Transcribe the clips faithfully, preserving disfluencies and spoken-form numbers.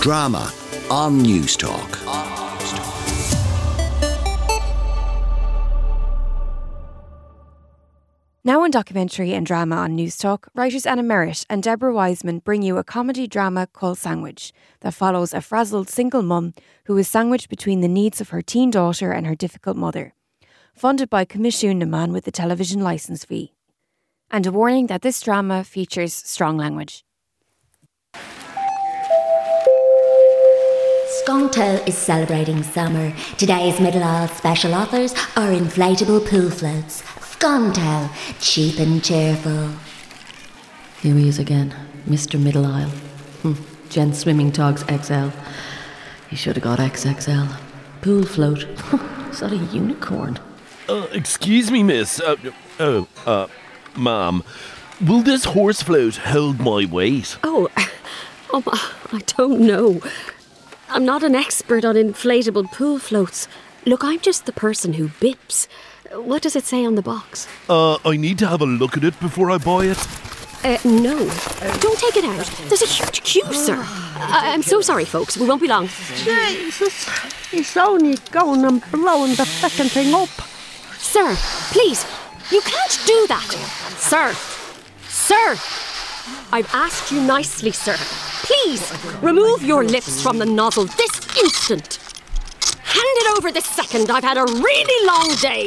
Drama on Newstalk. Now in documentary and drama on Newstalk, writers Anna Merritt and Deborah Wiseman bring you a comedy drama called Sandwich that follows a frazzled single mum who is sandwiched between the needs of her teen daughter and her difficult mother. Funded by Comisiún na Man with the television licence fee. And a warning that this drama features strong language. Skonto is celebrating summer. Today's Middle Isle special offers are inflatable pool floats. Skonto, cheap and cheerful. Here he is again, Mister Middle Isle. Hm. Gent Swimming Togs X L. He should have got X X L. Pool float. Is that a unicorn? Uh, excuse me, miss. Uh, oh, uh, ma'am. Will this horse float hold my weight? Oh, oh, I don't know. I'm not an expert on inflatable pool floats. Look, I'm just the person who bips. What does it say on the box? Uh, I need to have a look at it before I buy it. Uh, no. Don't take it out. There's a huge queue, sir. I- I'm so sorry, folks. We won't be long. Jesus, he's only going and blowing the fucking thing up. Sir, please, you can't do that. Sir, sir, I've asked you nicely, sir. Please, remove your lips from the nozzle this instant. Hand it over this second. I've had a really long day.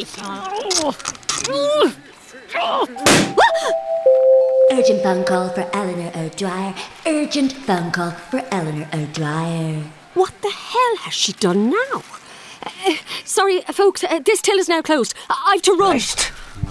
Urgent phone call for Eleanor O'Dwyer. Urgent phone call for Eleanor O'Dwyer. What the hell has she done now? Uh, sorry, folks, uh, this till is now closed. I- I've to run. Christ.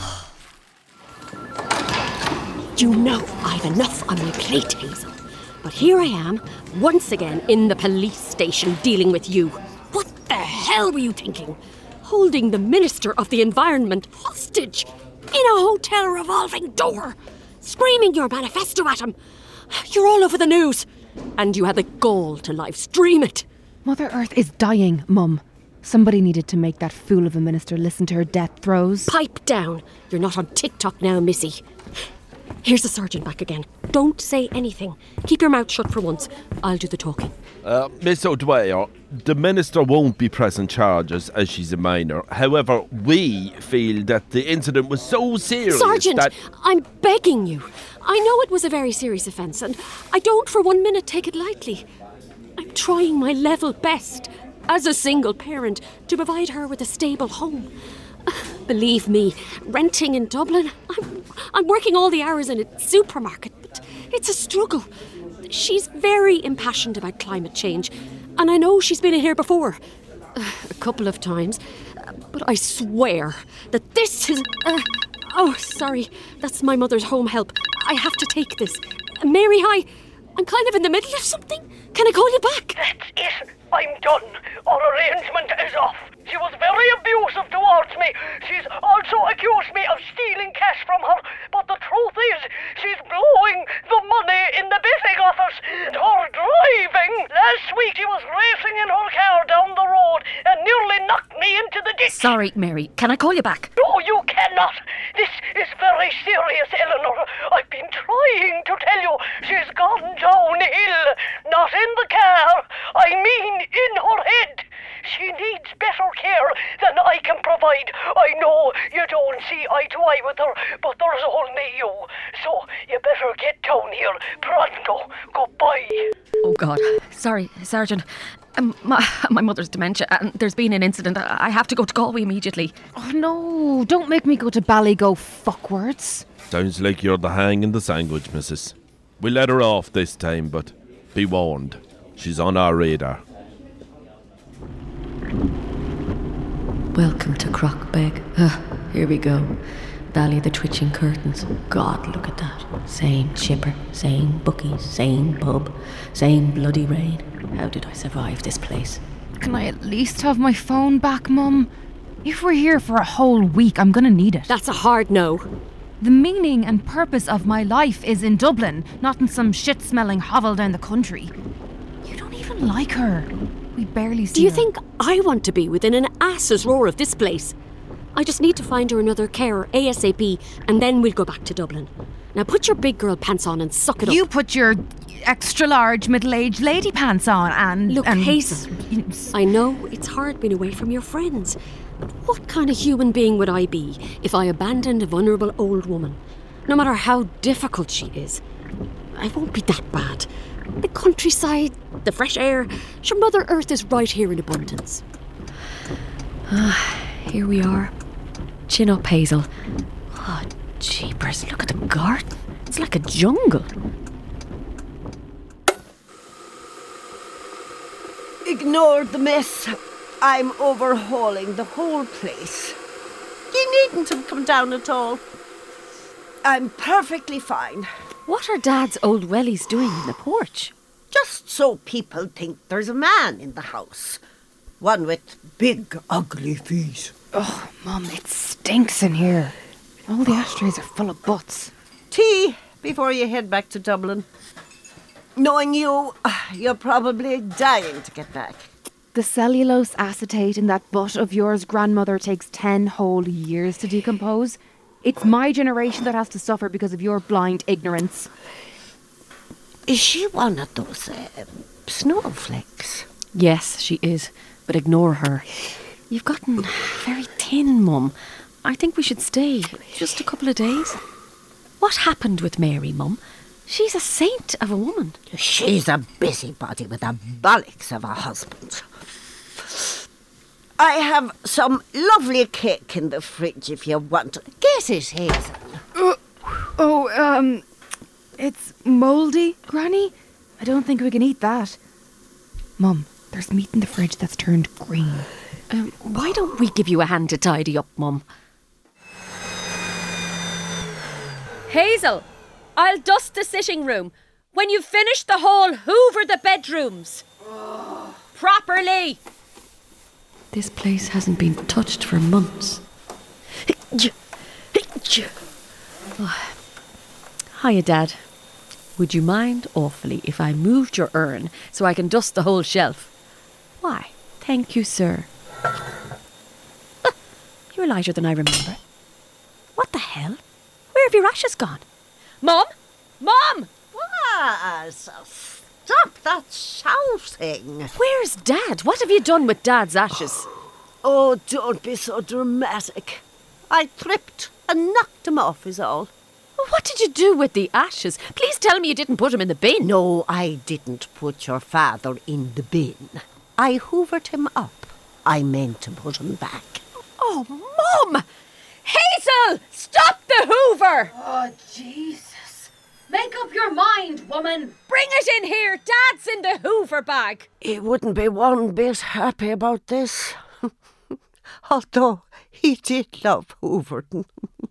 You know I've enough on my plate, Hazel. But here I am, once again in the police station dealing with you. What the hell were you thinking? Holding the Minister of the Environment hostage in a hotel revolving door, screaming your manifesto at him. You're all over the news. And you had the gall to live stream it. Mother Earth is dying, Mum. Somebody needed to make that fool of a minister listen to her death throes. Pipe down. You're not on TikTok now, Missy. Here's the sergeant back again. Don't say anything. Keep your mouth shut for once. I'll do the talking. Uh, Miss O'Dwyer, the minister won't be pressing charges as she's a minor. However, we feel that the incident was so serious Sergeant, that... I'm begging you. I know it was a very serious offence, and I don't for one minute take it lightly. I'm trying my level best, as a single parent, to provide her with a stable home. Believe me, renting in Dublin, I'm, I'm working all the hours in a supermarket, but it's a struggle. She's very impassioned about climate change, and I know she's been in here before, uh, a couple of times, uh, but I swear that this is... Uh, oh, sorry, that's my mother's home help. I have to take this. Uh, Mary, hi. I'm kind of in the middle of something. Can I call you back? That's it. I'm done. Our arrangement is off. She was very abusive towards me. She's also accused me of stealing cash from her. But the truth is, she's blowing the money in the betting office. And her driving. Last week she was racing in her car down the road and nearly knocked me into the ditch. Sorry, Mary. Can I call you back? No, you cannot. This is very serious, Eleanor. I've been trying to tell you. She's gone downhill. Not in the car. I mean in her head. She needs better care than I can provide. I know you don't see eye to eye with her, but there's only you. So you better get down here pronto. Goodbye. Oh, God. Sorry, Sergeant. Um, my, my mother's dementia, and there's been an incident. I have to go to Galway immediately. Oh no, don't make me go to Ballygo fuckwards. Sounds like you're the hang in the sandwich, missus. We let her off this time, but be warned, she's on our radar. Welcome to Crockbeg. Ah, here we go. Valley of the Twitching Curtains. God, look at that. Same chipper, same bookies, same pub, same bloody rain. How did I survive this place? Can I at least have my phone back, Mum? If we're here for a whole week, I'm gonna need it. That's a hard no. The meaning and purpose of my life is in Dublin, not in some shit-smelling hovel down the country. You don't even like her. We barely see Do you her. think I want to be within an ass's roar of this place? I just need to find her another carer ASAP, and then we'll go back to Dublin. Now put your big girl pants on and suck it You up. put your extra large middle-aged lady pants on and... Look, and Hazel, I know it's hard being away from your friends. But what kind of human being would I be if I abandoned a vulnerable old woman? No matter how difficult she is. I won't be that bad. The countryside, the fresh air. Sure, Mother Earth is right here in abundance. Ah, here we are. Chin up, Hazel. Oh, jeepers, look at the garden. It's like a jungle. Ignore the mess. I'm overhauling the whole place. You needn't have come down at all. I'm perfectly fine. What are Dad's old wellies doing in the porch? Just so people think there's a man in the house. One with big, ugly feet. Oh, Mum, it stinks in here. All the ashtrays are full of butts. Tea before you head back to Dublin. Knowing you, you're probably dying to get back. The cellulose acetate in that butt of yours, grandmother, takes ten whole years to decompose. It's my generation that has to suffer because of your blind ignorance. Is she one of those uh, snowflakes? Yes, she is. But ignore her. You've gotten very thin, Mum. I think we should stay just a couple of days. What happened with Mary, Mum? She's a saint of a woman. She's a busybody with a bollocks of a husband. I have some lovely cake in the fridge if you want. Get it, Hazel. Uh, oh, um, it's mouldy, Granny. I don't think we can eat that. Mum, there's meat in the fridge that's turned green. Um, why don't we give you a hand to tidy up, Mum? Hazel, I'll dust the sitting room. When you've finished the hall, hoover the bedrooms. Oh. Properly. This place hasn't been touched for months. Oh. Hiya, Dad. Would you mind awfully if I moved your urn so I can dust the whole shelf? Why, thank you, sir. You're lighter than I remember. What the hell? Where have your ashes gone? Mum? Mum! What? Stop that shouting. Where's Dad? What have you done with Dad's ashes? Oh, don't be so dramatic. I tripped and knocked him off is all. What did you do with the ashes? Please tell me you didn't put him in the bin. No, I didn't put your father in the bin. I hoovered him up. I meant to put him back. Oh, Mum! Hazel! Stop the hoover! Oh, Jesus. Make up your mind, woman. Bring it in here. Dad's in the hoover bag. He wouldn't be one bit happy about this. Although he did love hoovering.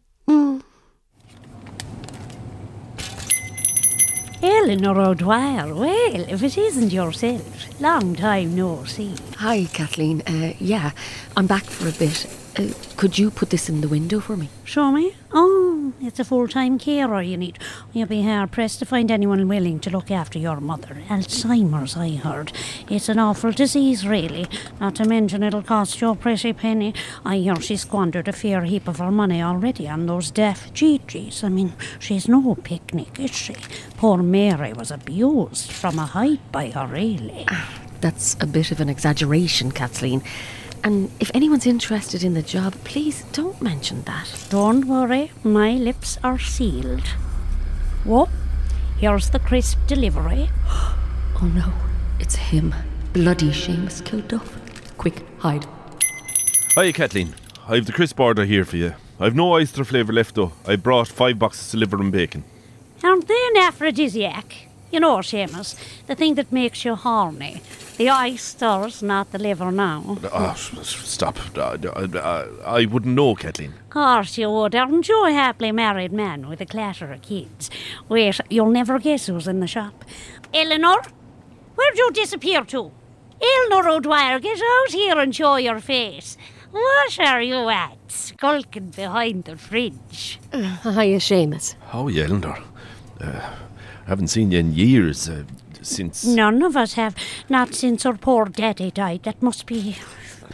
Eleanor O'Dwyer, well, if it isn't yourself, long time no see. Hi, Kathleen. Uh, yeah, I'm back for a bit. Uh, could you put this in the window for me? Show me? Oh, it's a full-time carer you need. You'll be hard-pressed to find anyone willing to look after your mother. Alzheimer's, I heard. It's an awful disease, really. Not to mention it'll cost you a pretty penny. I hear she squandered a fair heap of her money already on those deaf Gigi's. I mean, she's no picnic, is she? Poor Mary was abused from a height by her, really. That's a bit of an exaggeration, Kathleen. And if anyone's interested in the job, please don't mention that. Don't worry, my lips are sealed. Whoop, here's the crisp delivery. Oh no, it's him. Bloody Seamus Kilduff. Quick, hide. Hiya, Kathleen. I've the crisp order here for you. I've no oyster flavour left though. I brought five boxes of liver and bacon. Aren't they an aphrodisiac? You know, Seamus, the thing that makes you horny. The oysters, not the liver now. Oh, stop. Uh, uh, I wouldn't know, Kathleen. Of course you would. Aren't you a happily married man with a clatter of kids? Wait, you'll never guess who's in the shop. Eleanor? Where'd you disappear to? Eleanor O'Dwyer, get out here and show your face. What are you at, skulking behind the fridge? Uh, hiya, Seamus. How are you, Eleanor? Uh, I haven't seen you in years, uh, since... None of us have. Not since our poor daddy died. That must be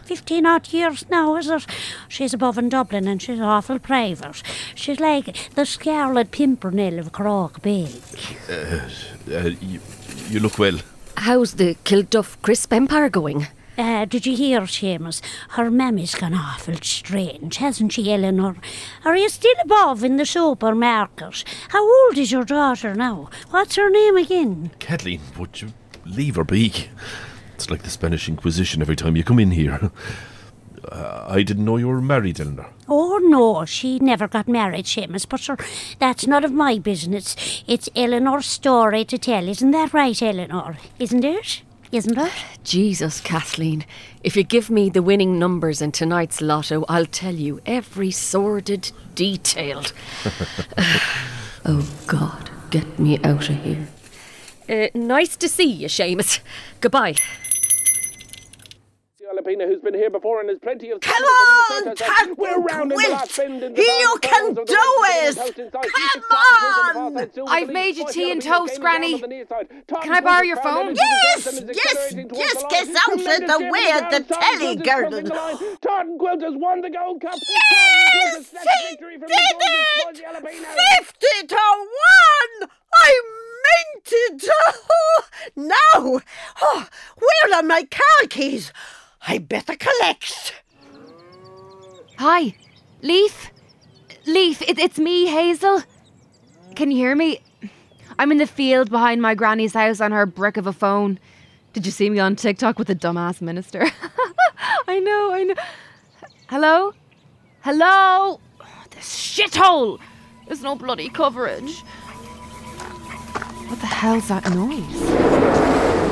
fifteen odd years now, is it? She's above in Dublin and she's awful private. She's like the Scarlet Pimpernel of Crock Bay. Uh, uh, you, you look well. How's the Kilduff Crisp Empire going? Uh, did you hear, Seamus? Her mammy's gone awful strange, hasn't she, Eleanor? Are you still above in the supermarket? How old is your daughter now? What's her name again? Kathleen, would you leave her be? It's like the Spanish Inquisition every time you come in here. Uh, I didn't know you were married, Eleanor. Oh, no, she never got married, Seamus, but sir, that's none of my business. It's Eleanor's story to tell, isn't that right, Eleanor? Isn't it? Isn't it? Jesus, Kathleen. If you give me the winning numbers in tonight's lotto, I'll tell you every sordid detail. Oh, God, get me out of here. Uh, nice to see you, Seamus. Goodbye. Jalapeno, who's been here before and there's plenty of... Come on, Tart Wilt! You can do it! Come on! I've made you tea and toast, Granny. Can I borrow your phone? Yes, yes, yes, get out of the way of the telly, girl. Tartan Quilt has won the Gold Cup. Yes, he did it! Fifty to one! I meant it! Oh, now, oh, where are my car keys? I better collect. Hi, Leaf? Leaf, it, it's me, Hazel. Can you hear me? I'm in the field behind my granny's house on her brick of a phone. Did you see me on TikTok with the dumbass minister? I know, I know. Hello? Hello? Oh, this shithole! There's no bloody coverage. What the hell's that noise?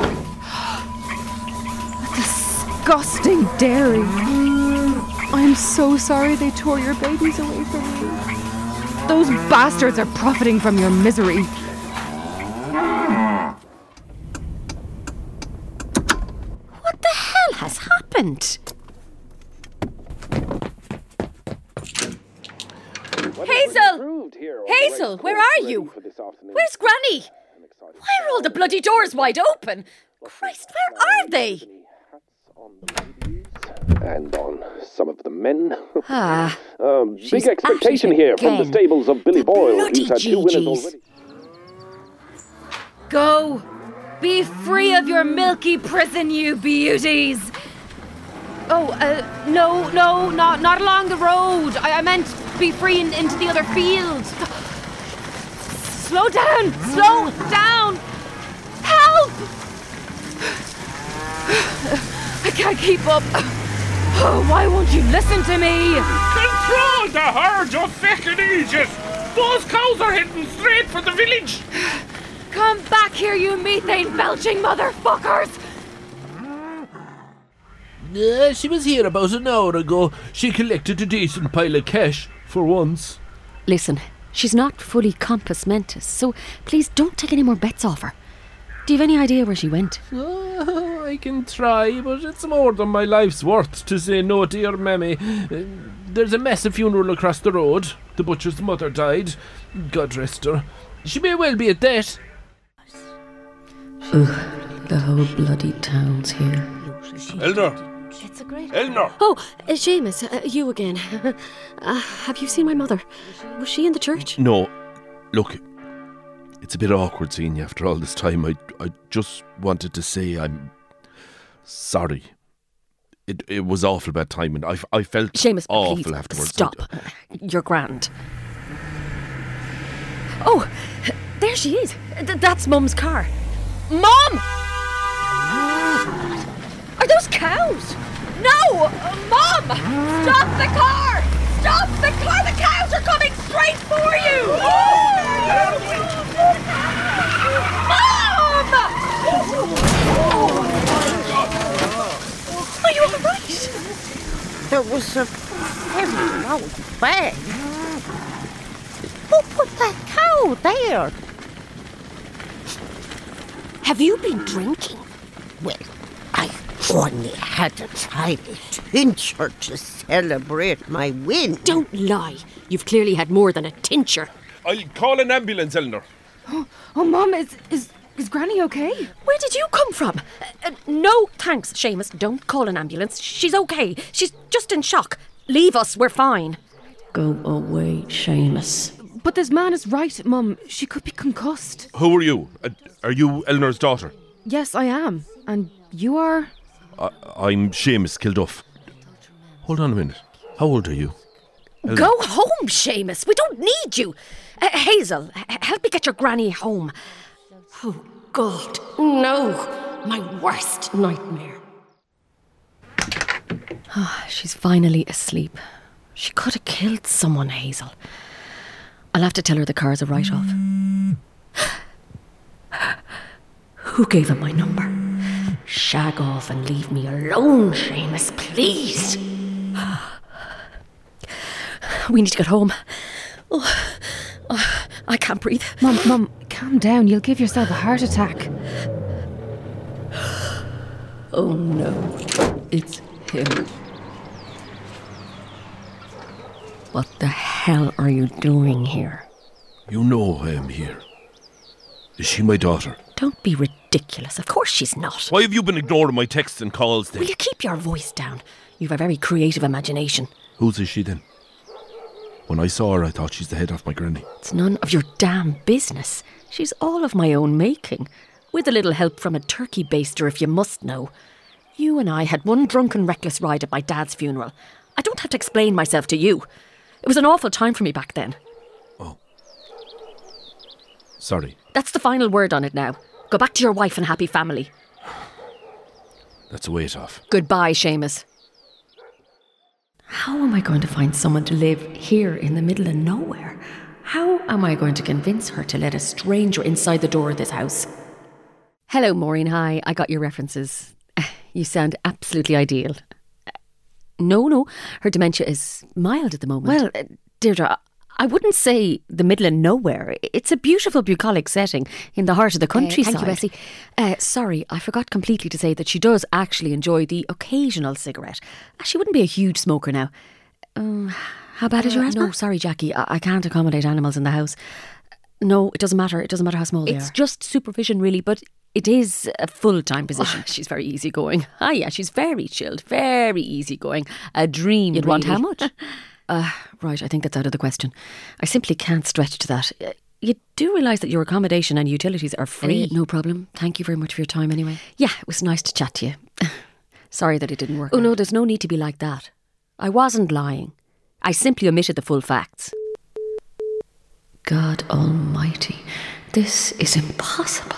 Disgusting dairy. I'm so sorry they tore your babies away from you. Those bastards are profiting from your misery. What the hell has happened? Hazel! Hazel, where are you? Where's Granny? Why are all the bloody doors wide open? Christ, where are they? And on some of the men. Ah, um, big expectation here from the stables of Billy Boyle, who's had two winners already. Go! Be free of your milky prison, you beauties! Oh, uh, no, no, not not along the road. I, I meant be free in, into the other field. Slow down! Slow down! Help! I can't keep up. Oh, why won't you listen to me? Control the herd, you fucking idiots! Those cows are heading straight for the village. Come back here, you methane-belching motherfuckers! Uh, she was here about an hour ago. She collected a decent pile of cash, for once. Listen, she's not fully compos mentis, so please don't take any more bets off her. Do you have any idea where she went? Uh, I can try, but it's more than my life's worth to say no to your mammy. Uh, there's a massive funeral across the road. The butcher's mother died. God rest her. She may well be at that. Ugh, the whole bloody town's here. Eleanor! It's a great... Eleanor! Oh, uh, Seamus, uh, you again. uh, have you seen my mother? Was she in the church? No. Look, it's a bit awkward seeing you after all this time. I I just wanted to say I'm sorry. It it was awful bad timing. I, I felt Seamus, awful please, afterwards. stop. You're grand. Oh, there she is. Th- that's Mum's car. Mum! Are those cows? No! Uh, Mum! Stop the car! Stop the car! The cows are coming straight for you! Mom! Are you all right? There was a very loud bang. Who put that cow there? Have you been drinking? Well, I only had a tiny tincture to celebrate my win. Don't lie. You've clearly had more than a tincture. I'll call an ambulance, Eleanor. Oh, oh Mum, is, is Is Granny okay? Where did you come from? Uh, uh, no, thanks, Seamus. Don't call an ambulance. She's okay. She's just in shock. Leave us, we're fine. Go away, Seamus. But this man is right, Mum. She could be concussed. Who are you? Uh, are you Eleanor's daughter? Yes, I am. And you are? I, I'm Seamus Kilduff. Hold on a minute. How old are you? Eleanor. Go home, Seamus. We don't need you. Uh, Hazel, h- help me get your granny home. Oh, God. No. My worst nightmare. Oh, she's finally asleep. She could have killed someone, Hazel. I'll have to tell her the car's a write-off. Who gave him my number? Shag off and leave me alone, Seamus, please. We need to get home. Oh, oh, I can't breathe. Mum, Mum, calm down. You'll give yourself a heart attack. Oh no, it's him. What the hell are you doing here? You know I am here. Is she my daughter? Don't be ridiculous. Of course she's not. Why have you been ignoring my texts and calls then? Will you keep your voice down? You've a very creative imagination. Whose is she then? When I saw her, I thought she's the head of my granny. It's none of your damn business. She's all of my own making, with a little help from a turkey baster, if you must know. You and I had one drunken, reckless ride at my dad's funeral. I don't have to explain myself to you. It was an awful time for me back then. Oh. Sorry. That's the final word on it now. Go back to your wife and happy family. That's a weight off. Goodbye, Seamus. How am I going to find someone to live here in the middle of nowhere? How am I going to convince her to let a stranger inside the door of this house? Hello, Maureen. Hi. I got your references. You sound absolutely ideal. No, no. Her dementia is mild at the moment. Well, uh, Deirdre, I wouldn't say the middle of nowhere. It's a beautiful bucolic setting in the heart of the countryside. Uh, thank you, Bessie. Uh, sorry, I forgot completely to say that she does actually enjoy the occasional cigarette. She wouldn't be a huge smoker now. Uh, how bad uh, is your asthma? No, sorry, Jackie. I-, I can't accommodate animals in the house. No, it doesn't matter. It doesn't matter how small they are. It's just supervision, really, but it is a full-time position. Oh, she's very easygoing. Ah, yeah, she's very chilled, very easygoing. A dream, You'd really. Want how much? Uh, right, I think that's out of the question. I simply can't stretch to that. Uh, you do realise that your accommodation and utilities are free? Uh, no problem. Thank you very much for your time anyway. Yeah, it was nice to chat to you. Sorry that it didn't work. Oh, out. No, there's no need to be like that. I wasn't lying. I simply omitted the full facts. God almighty, this is impossible.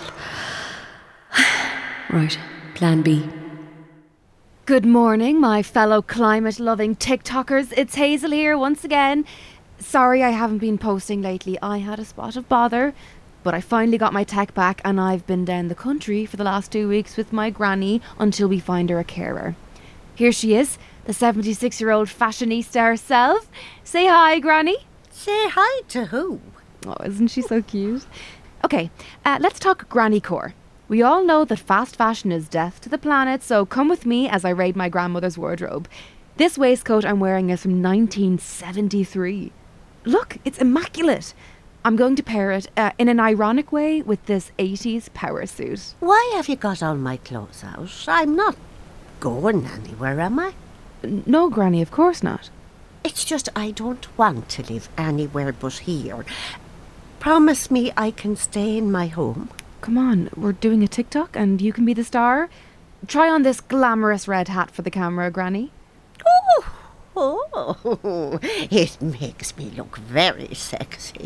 Right, plan B. Good morning, my fellow climate-loving TikTokers. It's Hazel here once again. Sorry I haven't been posting lately. I had a spot of bother, but I finally got my tech back and I've been down the country for the last two weeks with my granny until we find her a carer. Here she is, the seventy-six-year-old fashionista herself. Say hi, Granny. Say hi to who? Oh, isn't she so cute? Okay, uh, let's talk granny core. We all know that fast fashion is death to the planet, so come with me as I raid my grandmother's wardrobe. This waistcoat I'm wearing is from nineteen seventy-three. Look, it's immaculate. I'm going to pair it uh, in an ironic way with this eighties power suit. Why have you got all my clothes out? I'm not going anywhere, am I? No, Granny, of course not. It's just I don't want to live anywhere but here. Promise me I can stay in my home. Come on, we're doing a TikTok and you can be the star. Try on this glamorous red hat for the camera, Granny. Oh, oh, it makes me look very sexy.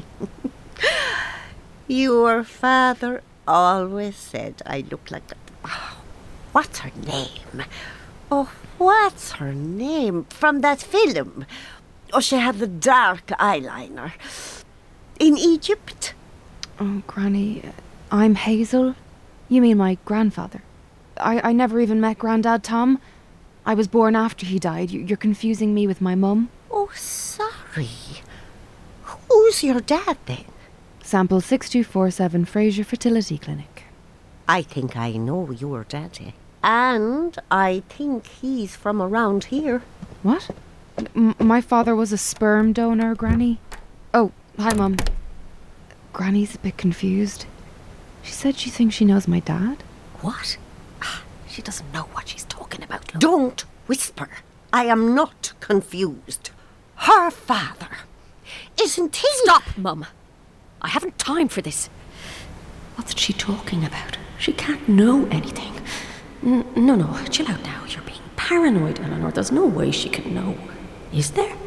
Your father always said I look like that. Oh, what's her name? Oh, what's her name? From that film. Oh, she had the dark eyeliner. In Egypt. Oh, Granny... I'm Hazel. You mean my grandfather? I, I never even met Grandad Tom. I was born after he died. You, you're confusing me with my mum. Oh, sorry. Who's your dad then? Sample six two four seven Fraser Fertility Clinic. I think I know your daddy. And I think he's from around here. What? M- my father was a sperm donor, Granny. Oh, hi, Mum. Granny's a bit confused. She said she thinks she knows my dad. What? She doesn't know what she's talking about. Look. Don't whisper. I am not confused. Her father. Isn't he? Stop, Mum. I haven't time for this. What's she talking about? She can't know anything. N- no, no, chill out now. You're being paranoid, Eleanor. There's no way she can know. Is there?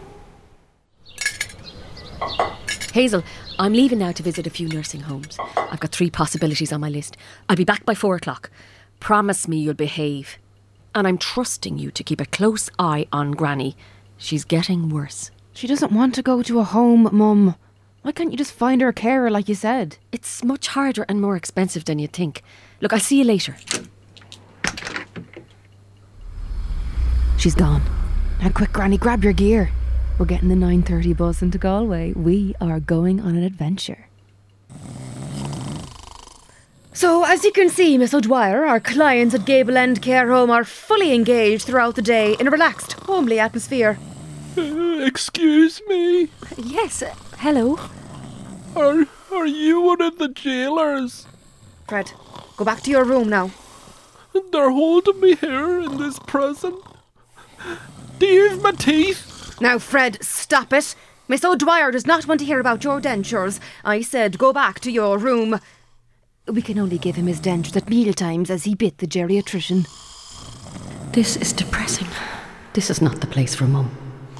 Hazel, I'm leaving now to visit a few nursing homes. I've got three possibilities on my list. I'll be back by four o'clock. Promise me you'll behave. And I'm trusting you to keep a close eye on Granny. She's getting worse. She doesn't want to go to a home, Mum. Why can't you just find her a carer like you said? It's much harder and more expensive than you'd think. Look, I'll see you later. She's gone. Now quick, Granny, grab your gear. We're getting the nine thirty bus into Galway. We are going on an adventure. So, as you can see, Miss O'Dwyer, our clients at Gable End Care Home are fully engaged throughout the day in a relaxed, homely atmosphere. Uh, excuse me? Yes, uh, hello. Are, are you one of the jailers? Fred, go back to your room now. They're holding me here in this prison. Do you have my teeth? Now, Fred, stop it. Miss O'Dwyer does not want to hear about your dentures. I said go back to your room. We can only give him his dentures at meal times as he bit the geriatrician. This is depressing. This is not the place for Mum.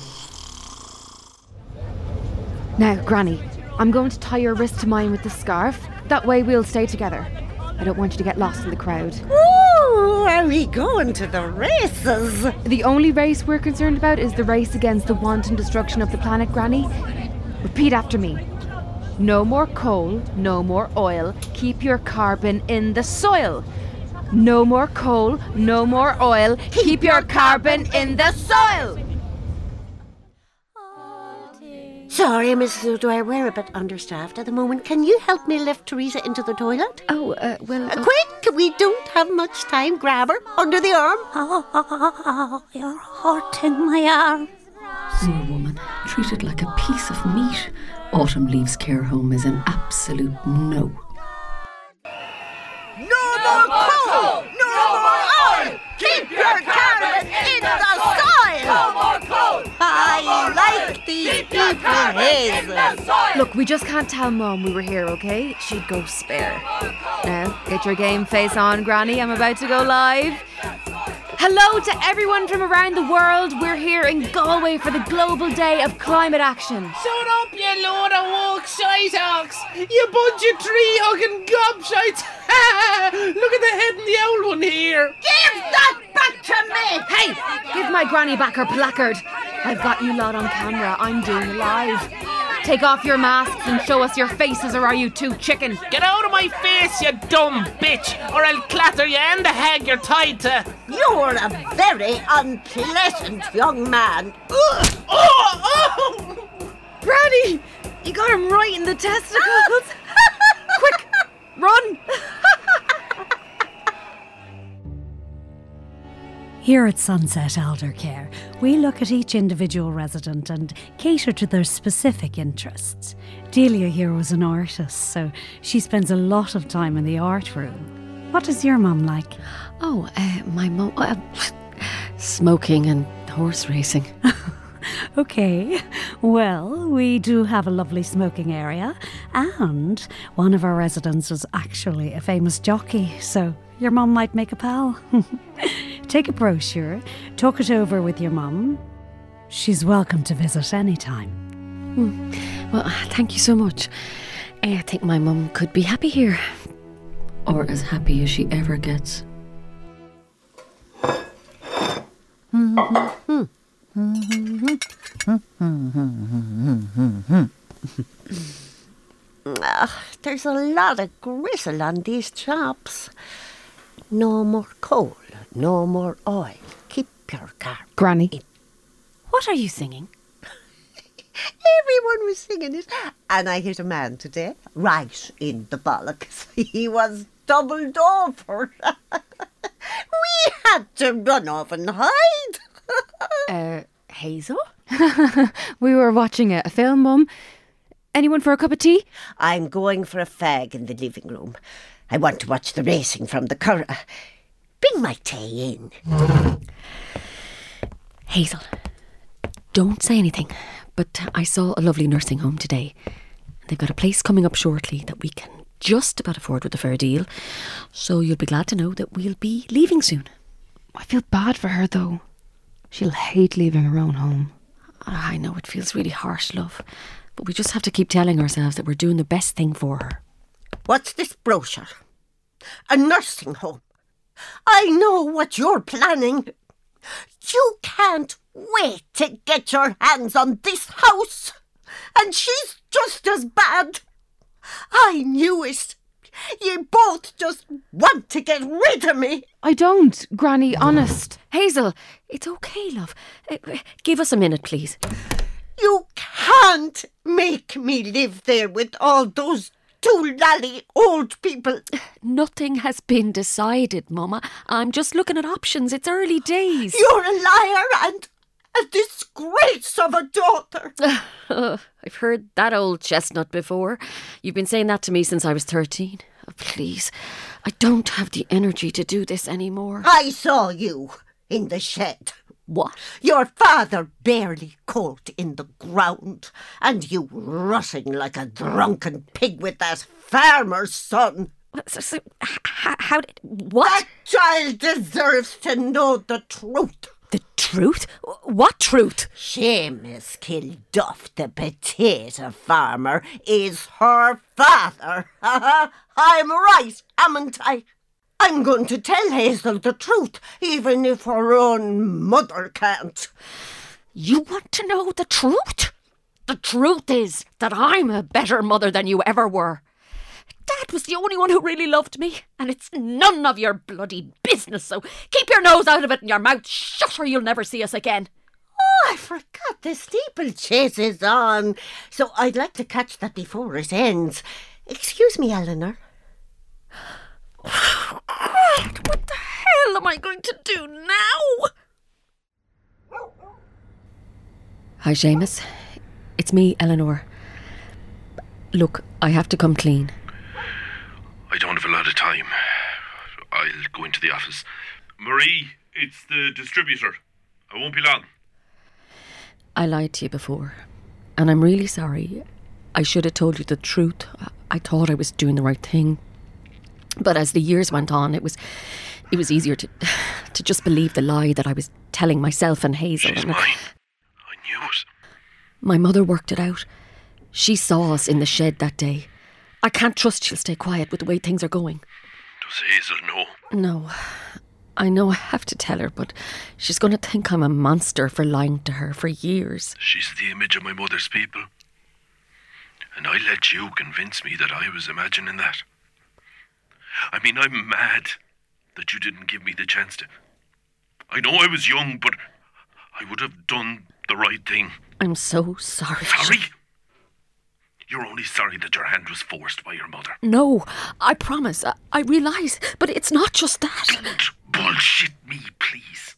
Now, Granny, I'm going to tie your wrist to mine with the scarf. That way we'll stay together. I don't want you to get lost in the crowd. Ooh, are we going to the races? The only race we're concerned about is the race against the wanton destruction of the planet, Granny. Repeat after me. No more coal, no more oil. Keep your carbon in the soil. No more coal, no more oil. Keep, Keep your carbon in the soil. Sorry, Missus O'Dwyer, we're a bit understaffed at the moment. Can you help me lift Teresa into the toilet? Oh, uh, well... Uh, quick! We don't have much time. Grab her under the arm. Oh, oh, oh, oh, you're hurting my arm. Poor woman, treated like a piece of meat. Autumn Leaves Care Home is an absolute no. No more coal! No more oil! Keep your carbon in the soil! No more coal! I like these people, Hazel. Look, we just can't tell Mum we were here, okay? She'd go spare. Now, get your game face on, Granny. I'm about to go live. Hello to everyone from around the world. We're here in Galway for the Global Day of Climate Action. Shut up, you load of woke shite-hawks! You bunch of tree-hugging gobshites! Look at the head and the old one here! Give that back to me! Hey, give my granny back her placard. I've got you lot on camera. I'm doing live. Take off your masks and show us your faces, or are you too chicken? Get out of my face, you dumb bitch, or I'll clatter you and the hag you're tied to. You're a very unpleasant young man. Ugh. Oh, oh. Granny, you got him right in the testicles. Quick, run. Here at Sunset Elder Care, we look at each individual resident and cater to their specific interests. Delia here was an artist, so she spends a lot of time in the art room. What is your mum like? Oh, uh, my mum... Uh, smoking and horse racing. Okay, well, we do have a lovely smoking area, and one of our residents was actually a famous jockey, so your mum might make a pal. Take a brochure, talk it over with your mum. She's welcome to visit anytime. Mm. Well, thank you so much. I think my mum could be happy here. Or as happy as she ever gets. uh, there's a lot of gristle on these chops. No more coal, no more oil. Keep your car. Granny, in. What are you singing? Everyone was singing it. And I hit a man today, right in the bollocks. He was doubled over. We had to run off and hide. uh, Hazel? We were watching a film, Mum. Anyone for a cup of tea? I'm going for a fag in the living room. I want to watch the racing from the Curragh. Bring my tea in. Hazel, don't say anything, but I saw a lovely nursing home today. They've got a place coming up shortly that we can just about afford with a fair deal. So you'll be glad to know that we'll be leaving soon. I feel bad for her, though. She'll hate leaving her own home. I know it feels really harsh, love. But we just have to keep telling ourselves that we're doing the best thing for her. What's this brochure? A nursing home. I know what you're planning. You can't wait to get your hands on this house. And she's just as bad. I knew it. You both just want to get rid of me. I don't, Granny, honest. Hazel, it's okay, love. Uh, give us a minute, please. You can't make me live there with all those two lally old people. Nothing has been decided, Mama. I'm just looking at options. It's early days. You're a liar and a disgrace of a daughter. Uh, I've heard that old chestnut before. You've been saying that to me since I was thirteen. Oh, please, I don't have the energy to do this anymore. I saw you in the shed. What? Your father barely caught in the ground, and you rushing like a drunken pig with that farmer's son. So, so, how, how did... What? That child deserves to know the truth. The truth? What truth? Seamus Kilduff, the potato farmer, is her father. I'm right, haven't I? I'm going to tell Hazel the truth, even if her own mother can't. You want to know the truth? The truth is that I'm a better mother than you ever were. Dad was the only one who really loved me, and it's none of your bloody business, so keep your nose out of it and your mouth shut or you'll never see us again. Oh, I forgot the steeplechase is on, so I'd like to catch that before it ends. Excuse me, Eleanor. God, what the hell am I going to do now? Hi, Seamus. It's me, Eleanor. Look, I have to come clean. I don't have a lot of time. I'll go into the office. Marie, it's the distributor. I won't be long. I lied to you before, and I'm really sorry. I should have told you the truth. I thought I was doing the right thing. But as the years went on, it was it was easier to to just believe the lie that I was telling myself and Hazel. She's and mine. I knew it. My mother worked it out. She saw us in the shed that day. I can't trust she'll stay quiet with the way things are going. Does Hazel know? No. I know I have to tell her, but she's going to think I'm a monster for lying to her for years. She's the image of my mother's people. And I let you convince me that I was imagining that. I mean, I'm mad that you didn't give me the chance to. I know I was young, but I would have done the right thing. I'm so sorry. Sorry? You're only sorry that your hand was forced by your mother. No, I promise. I, I realise, but it's not just that. Don't bullshit me, please.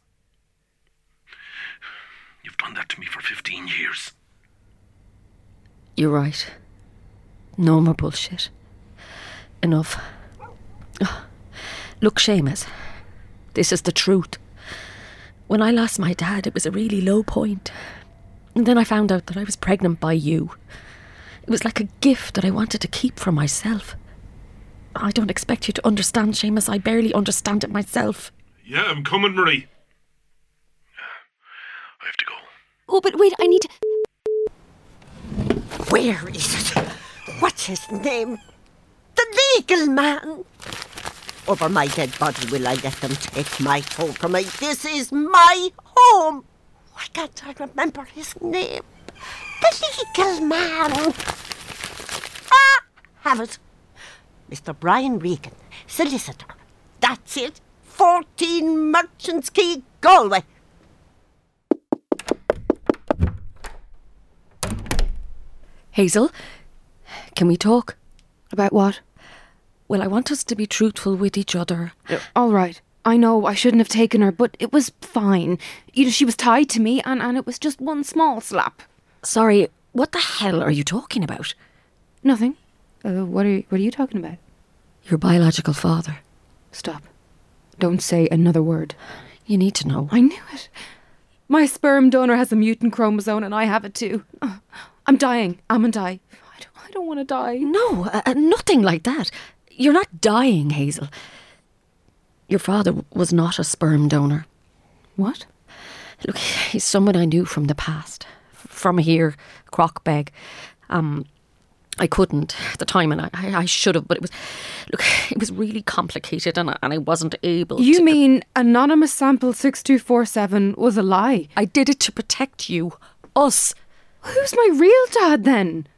You've done that to me for fifteen years. You're right. No more bullshit. Enough. Oh, look, Seamus, this is the truth. When I lost my dad, it was a really low point. And then I found out that I was pregnant by you. It was like a gift that I wanted to keep for myself. I don't expect you to understand, Seamus. I barely understand it myself. Yeah, I'm coming, Marie. I have to go. Oh, but wait, I need to... Where is it? What's his name? The legal man. Over my dead body will I let them take my home from me. This is my home. Why can't I remember his name? The legal man. Ah, have it. Mister Brian Regan, solicitor. That's it. fourteen Merchants Quay, Galway. Hazel, can we talk? About what? Well, I want us to be truthful with each other. Uh, all right. I know I shouldn't have taken her, but it was fine. You know, she was tied to me, and, and it was just one small slap. Sorry, What the hell are you talking about? Nothing. Uh, what are What are you talking about? Your biological father. Stop. Don't say another word. You need to know. I knew it. My sperm donor has a mutant chromosome and I have it too. Uh, I'm dying. I'm gonna die. I don't, I don't want to die. No, uh, nothing like that. You're not dying, Hazel. Your father was not a sperm donor. What? Look, he's someone I knew from the past. From here, Crockbeg. Um, I couldn't at the time, and I, I should have, but it was, look, it was really complicated, and I, and I wasn't able you to... You mean anonymous sample six two four seven was a lie? I did it to protect you. Us. Who's my real dad, then?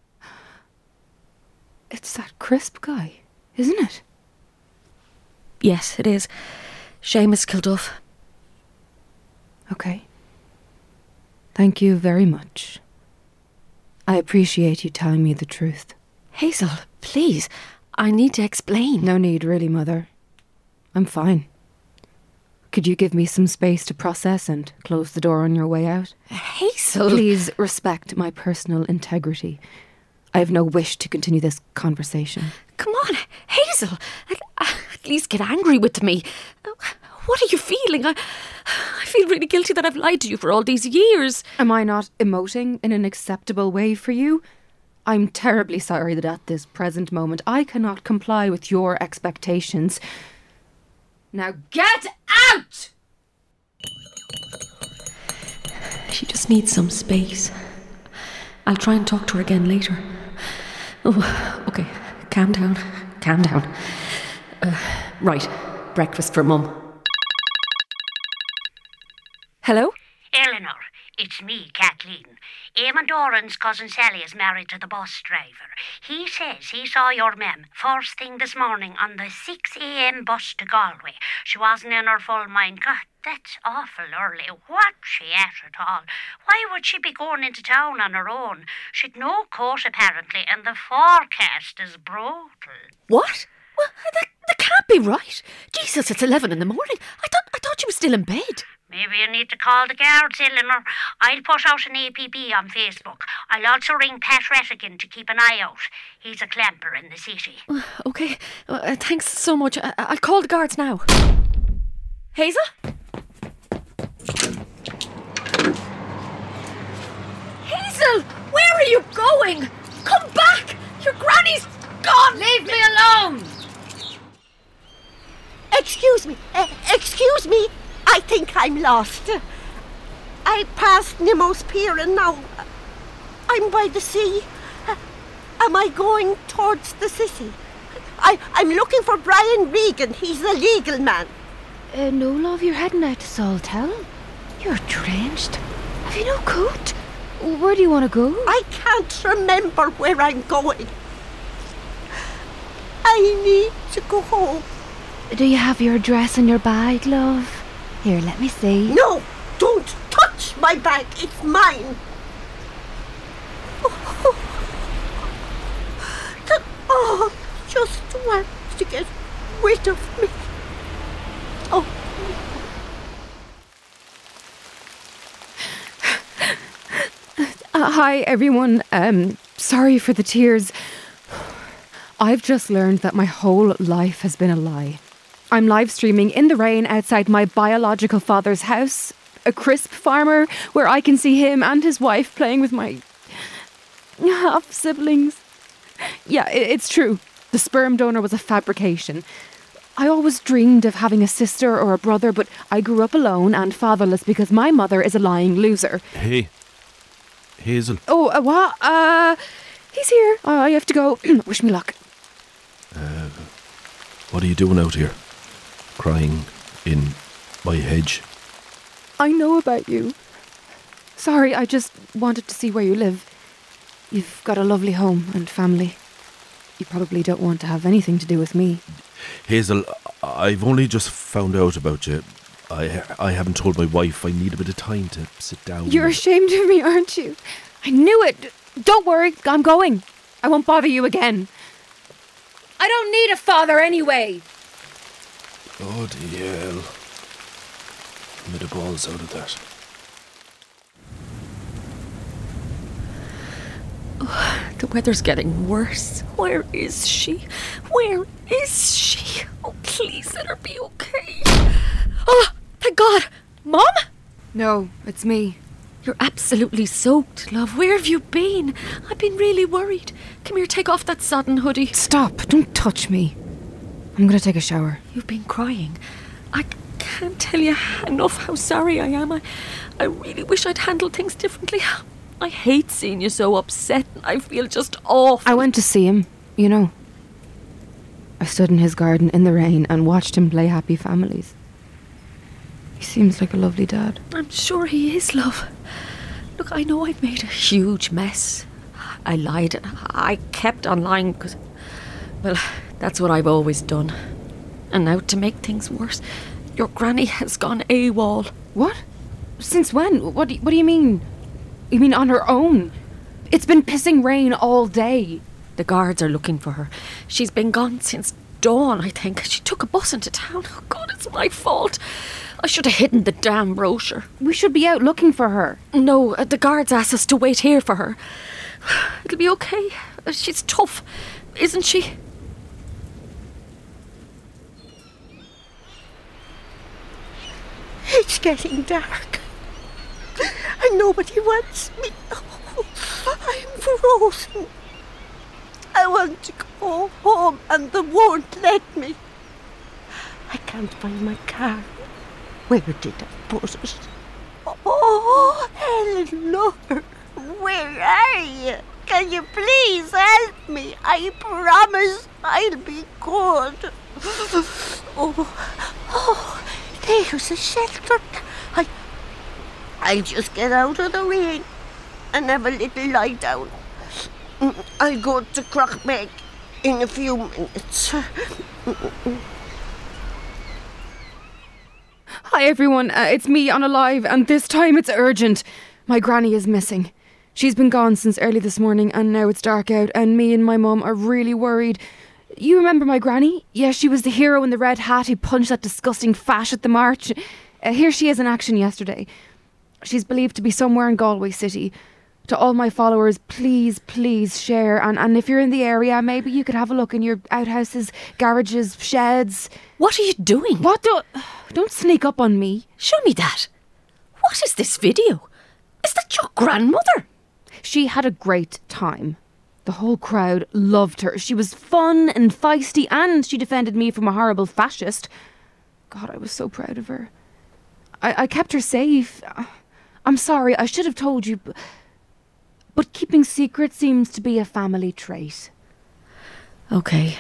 It's that crisp guy, isn't it? Yes, it is. Seamus Kilduff. Okay. Thank you very much. I appreciate you telling me the truth. Hazel, please. I need to explain. No need, really, Mother. I'm fine. Could you give me some space to process and close the door on your way out? Hazel! Please respect my personal integrity. I have no wish to continue this conversation. Come on, Hazel. At, at least get angry with me. What are you feeling? I, I feel really guilty that I've lied to you for all these years. Am I not emoting in an acceptable way for you? I'm terribly sorry that at this present moment I cannot comply with your expectations. Now get out! She just needs some space. I'll try and talk to her again later. Oh, okay. Calm down. Calm down. Uh, right. Breakfast for Mum. Hello? Eleanor, it's me, Kathleen. Eamon Doran's cousin Sally is married to the bus driver. He says he saw your mem first thing this morning on the six a.m. bus to Galway. She wasn't in her full mind. God, that's awful early. What's she at at all? Why would she be going into town on her own? She'd no coat, apparently, and the forecast is brutal. What? Well, that, that can't be right. Jesus, it's eleven in the morning. I thought I thought you were still in bed. Maybe you need to call the guards, Eleanor. I'll put out an A P B on Facebook. I'll also ring Pat Rattigan to keep an eye out. He's a clamper in the city. Uh, okay, uh, thanks so much. I- I'll call the guards now. Hazel? Hazel! Where are you going? Come back! Your granny's gone! Leave me alone! Excuse me, uh, excuse me. I think I'm lost. I passed Nimmo's Pier and now I'm by the sea. Am I going towards the city? I, I'm looking for Brian Regan. He's the legal man. Uh, no, love, you're heading out to Saltell. You're drenched. Have you no coat? Where do you want to go? I can't remember where I'm going. I need to go home. Do you have your address in your bag, love? Here, let me see. No, don't touch my bag. It's mine. Oh, the, oh just wants to get rid of me. Oh. Uh, hi, everyone. Um, sorry for the tears. I've just learned that my whole life has been a lie. I'm live streaming in the rain outside my biological father's house, a crisp farmer where I can see him and his wife playing with my half siblings. Yeah, it's true. The sperm donor was a fabrication. I always dreamed of having a sister or a brother, but I grew up alone and fatherless because my mother is a lying loser. Hey, Hazel. Oh, uh, what? Uh, he's here. Uh, I have to go. Wish me luck. Uh, what are you doing out here? Crying in my hedge? I know about you. Sorry, I just wanted to see where you live. You've got a lovely home and family. You probably don't want to have anything to do with me. Hazel, I've only just found out about you. I I haven't told my wife. I need a bit of time to sit down. You're ashamed of me, aren't you? I knew it. Don't worry, I'm going. I won't bother you again. I don't need a father anyway. Oh, hell. I made a balls out of that. weather's getting worse. Where is she? Where is she? Oh, please let her be okay. Oh, thank God. Mom? No, it's me. You're absolutely soaked, love. Where have you been? I've been really worried. Come here, take off that sodden hoodie. Stop, don't touch me. I'm gonna take a shower. You've been crying. I can't tell you enough how sorry I am. I, I really wish I'd handled things differently. I hate seeing you so upset. I feel just awful. I went to see him, you know. I stood in his garden in the rain and watched him play Happy Families. He seems like a lovely dad. I'm sure he is, love. Look, I know I've made a huge mess. I lied and I kept on lying because, well, that's what I've always done. And now to make things worse, your granny has gone AWOL. What? Since when? What do you, what do you mean? You mean on her own? It's been pissing rain all day. The guards are looking for her. She's been gone since dawn, I think. She took a bus into town. Oh, God, it's my fault. I should have hidden the damn brochure. We should be out looking for her. No, uh, the guards asked us to wait here for her. It'll be okay. Uh, she's tough, isn't she? It's getting dark. And nobody wants me. Oh, I'm frozen. I want to go home and they won't let me. I can't find my car. Where did I put it? Oh, Eleanor, where are you? Can you please help me? I promise I'll be good. Oh, oh, there's a shelter. I, I'll just get out of the rain and have a little lie down. I'll go to Crockbeg in a few minutes. Hi everyone, uh, it's me on Alive, and this time it's urgent. My granny is missing. She's been gone since early this morning and now it's dark out and me and my mum are really worried. You remember my granny? Yeah, she was the hero in the red hat who punched that disgusting fash at the march. Uh, here she is in action yesterday. She's believed to be somewhere in Galway City. To all my followers, please, please share. And, and if you're in the area, maybe you could have a look in your outhouses, garages, sheds. What are you doing? What? Don't, don't sneak up on me. Show me that. What is this video? Is that your grandmother? She had a great time. The whole crowd loved her. She was fun and feisty and she defended me from a horrible fascist. God, I was so proud of her. I, I kept her safe. I'm sorry, I should have told you... But But keeping secrets seems to be a family trait. Okay.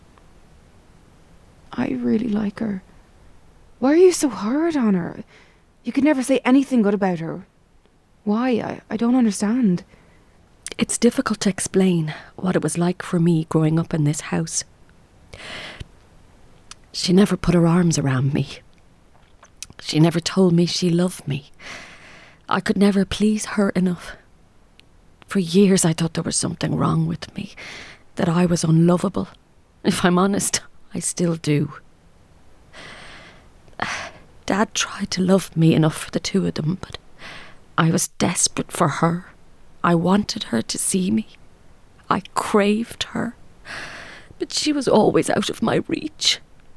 I really like her. Why are you so hard on her? You could never say anything good about her. Why? I, I don't understand. It's difficult to explain what it was like for me growing up in this house. She never put her arms around me. She never told me she loved me. I could never please her enough. For years I thought there was something wrong with me, that I was unlovable. If I'm honest, I still do. Dad tried to love me enough for the two of them, but I was desperate for her. I wanted her to see me. I craved her. But she was always out of my reach.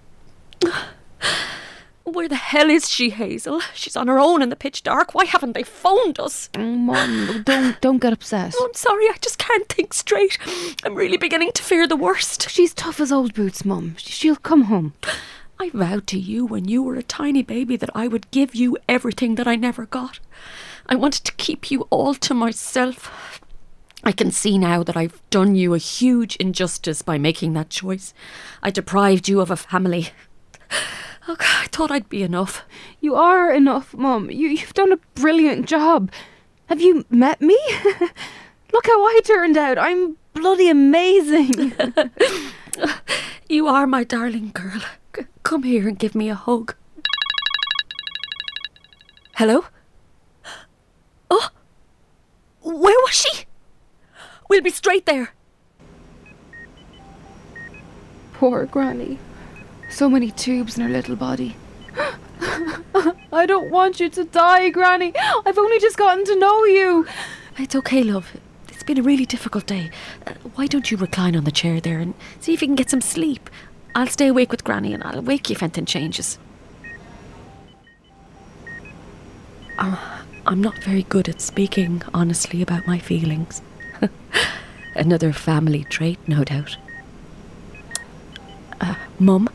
Where the hell is she, Hazel? She's on her own in the pitch dark. Why haven't they phoned us? Oh, Mum, don't, don't get upset. Oh, I'm sorry, I just can't think straight. I'm really beginning to fear the worst. She's tough as old boots, Mum. She'll come home. I vowed to you when you were a tiny baby that I would give you everything that I never got. I wanted to keep you all to myself. I can see now that I've done you a huge injustice by making that choice. I deprived you of a family. Oh, I thought I'd be enough. You are enough, Mum. You, you've done a brilliant job. Have you met me? Look how I turned out. I'm bloody amazing. You are my darling girl. C- come here and give me a hug. Hello? Oh, where was she? We'll be straight there. Poor Granny. So many tubes in her little body. I don't want you to die, Granny. I've only just gotten to know you. It's okay, love. It's been a really difficult day. Uh, why don't you recline on the chair there and see if you can get some sleep? I'll stay awake with Granny and I'll wake you if anything changes. Uh, I'm not very good at speaking honestly about my feelings. Another family trait, no doubt. Uh, Mum,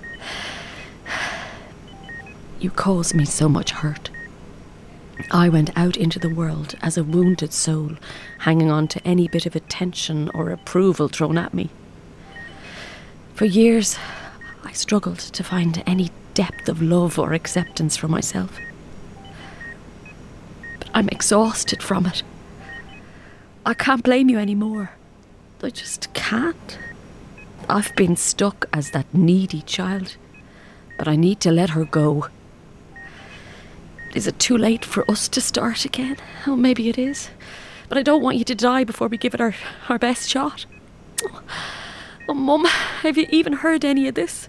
you caused me so much hurt. I went out into the world as a wounded soul, hanging on to any bit of attention or approval thrown at me. For years, I struggled to find any depth of love or acceptance for myself. But I'm exhausted from it. I can't blame you anymore. I just can't. I've been stuck as that needy child, but I need to let her go. Is it too late for us to start again? Oh, maybe it is. But I don't want you to die before we give it our, our best shot. Oh, oh, Mum, have you even heard any of this?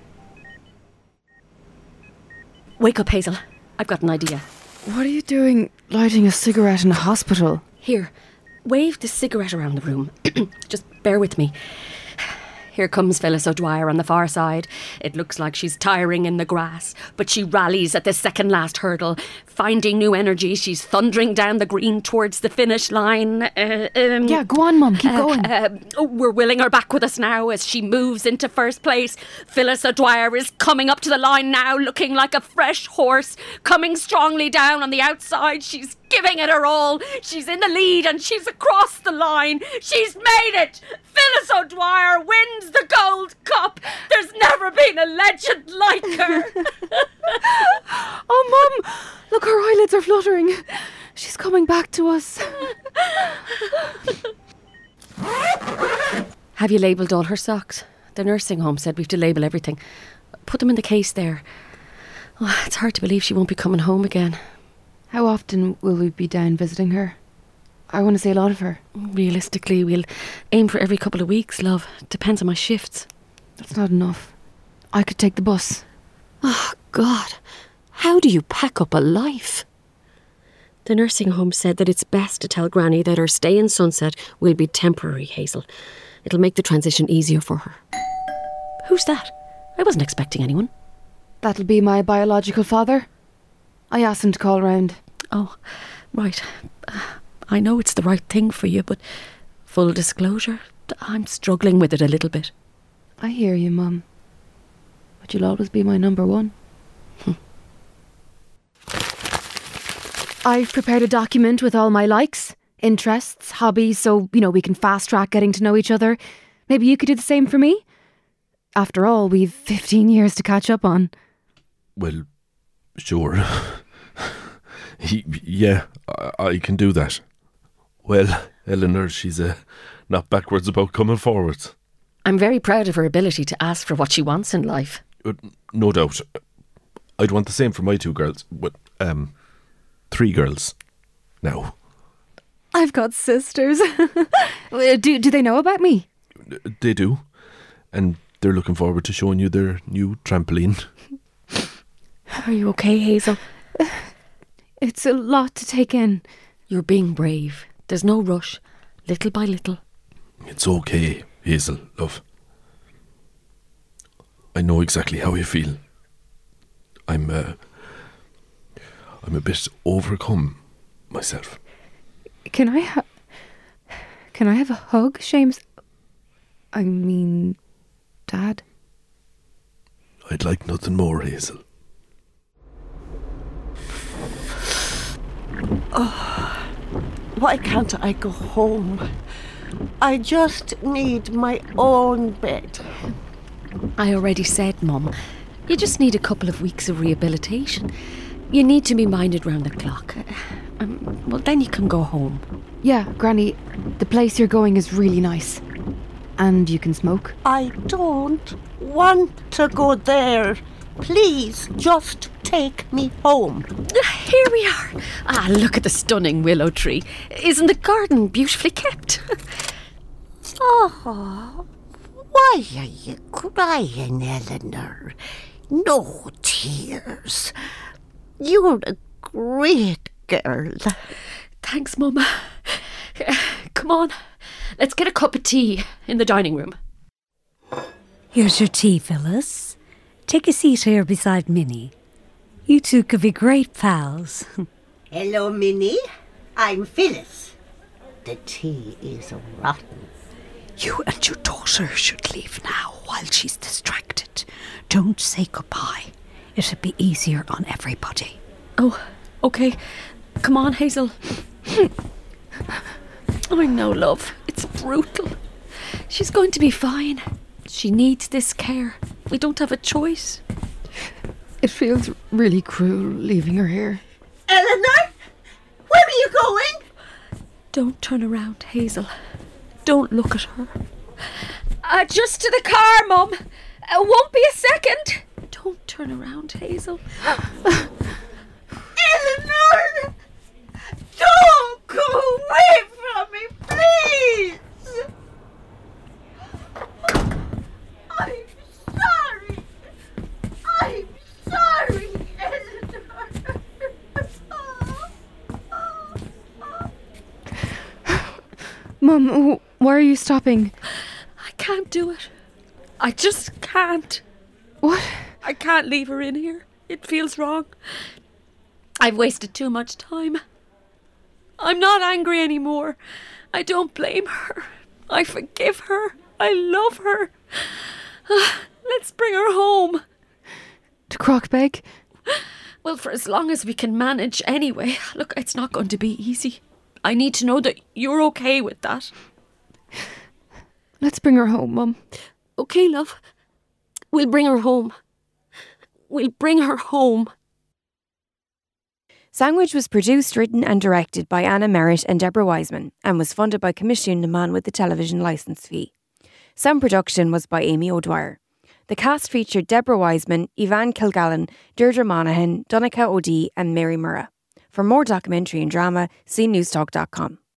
Wake up, Hazel. I've got an idea. What are you doing lighting a cigarette in a hospital? Here, wave the cigarette around the room. Just bear with me. Here comes Phyllis O'Dwyer on the far side. It looks like she's tiring in the grass, but she rallies at the second last hurdle. Finding new energy, she's thundering down the green towards the finish line. Uh, um, yeah, go on, Mum, keep uh, going. Uh, oh, we're willing her back with us now as she moves into first place. Phyllis O'Dwyer is coming up to the line now, looking like a fresh horse, coming strongly down on the outside. She's giving it her all. She's in the lead and she's across the line. She's made it! Phyllis O'Dwyer wins the Gold Cup. There's never been a legend like her. Oh, Mum, look, her eyelids are fluttering. She's coming back to us. Have you labelled all her socks? The nursing home said we've to label everything. Put them in the case there. Oh, it's hard to believe she won't be coming home again. How often will we be down visiting her? I want to see a lot of her. Realistically, we'll aim for every couple of weeks, love. Depends on my shifts. That's not enough. I could take the bus. Oh, God. How do you pack up a life? The nursing home said that it's best to tell Granny that her stay in Sunset will be temporary, Hazel. It'll make the transition easier for her. Who's that? I wasn't expecting anyone. That'll be my biological father. I asked him to call round. Oh, right. I know it's the right thing for you, but full disclosure, I'm struggling with it a little bit. I hear you, Mum. But you'll always be my number one. Hmm. I've prepared a document with all my likes, interests, hobbies, so, you know, we can fast-track getting to know each other. Maybe you could do the same for me? After all, we've fifteen years to catch up on. Well, sure. he, yeah, I, I can do that. Well, Eleanor, she's uh, not backwards about coming forwards. I'm very proud of her ability to ask for what she wants in life. Uh, no doubt. I'd want the same for my two girls, but, um, three girls now. I've got sisters. do, do they know about me? They do. And they're looking forward to showing you their new trampoline. Are you okay, Hazel? It's a lot to take in. You're being brave. There's no rush. Little by little. It's okay, Hazel, love. I know exactly how you feel. I'm, uh, I'm a bit overcome myself. Can I have... Can I have a hug, Shames? I mean... Dad? I'd like nothing more, Hazel. Oh, why can't I go home? I just need my own bed. I already said, Mum, you just need a couple of weeks of rehabilitation. You need to be minded round the clock. Um, well, then you can go home. Yeah, Granny, the place you're going is really nice. And you can smoke. I don't want to go there. Please, just take me home. Here we are. Ah, look at the stunning willow tree. Isn't the garden beautifully kept? Oh, why are you crying, Eleanor? No tears. You're a great girl. Thanks, Mum. Come on. let's get a cup of tea in the dining room. Here's your tea, Phyllis. Take a seat here beside Minnie. You two could be great pals. Hello, Minnie. I'm Phyllis. The tea is rotten. You and your daughter should leave now while she's distracted. Don't say goodbye. It'll be easier on everybody. Oh, okay. Come on, Hazel. I know, love. It's brutal. She's going to be fine. She needs this care. We don't have a choice. It feels really cruel leaving her here. Eleanor? Where are you going? Don't turn around, Hazel. Don't look at her. Uh, just to the car, Mum. It won't be a second. Don't turn around, Hazel. Eleanor! Don't go away from me, please! I'm sorry. I'm sorry, Eleanor. Mum, why are you stopping? I can't do it. I just can't. What? I can't leave her in here. It feels wrong. I've wasted too much time. I'm not angry anymore. I don't blame her. I forgive her. I love her. Let's bring her home. To Crockbeg? Well, for as long as we can manage anyway. Look, it's not going to be easy. I need to know that you're okay with that. Let's bring her home, Mum. Okay, love. We'll bring her home. We'll bring her home. Sandwich was produced, written and directed by Anna Merritt and Deborah Wiseman and was funded by Commission na Man with the television licence fee. Sound production was by Amy O'Dwyer. The cast featured Deborah Wiseman, Yvonne Kilgallen, Deirdre Monaghan, Donica O'Dea and Mary Murrah. For more documentary and drama, see newstalk dot com.